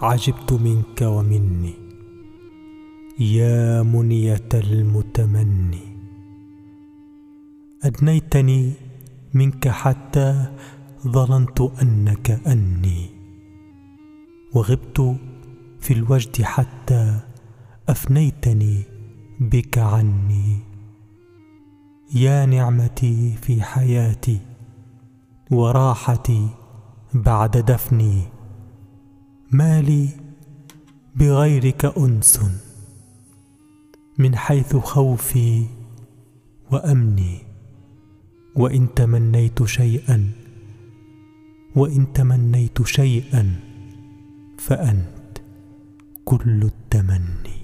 عجبت منك ومني يا منية المتمني. أدنيتني منك حتى ظننت أنك أني، وغبت في الوجد حتى أفنيتني بك عني. يا نعمتي في حياتي وراحتي بعد دفني، ما لي بغيرك أنس من حيث خوفي وأمني. وإن تمنيت شيئا فأنت كل التمني.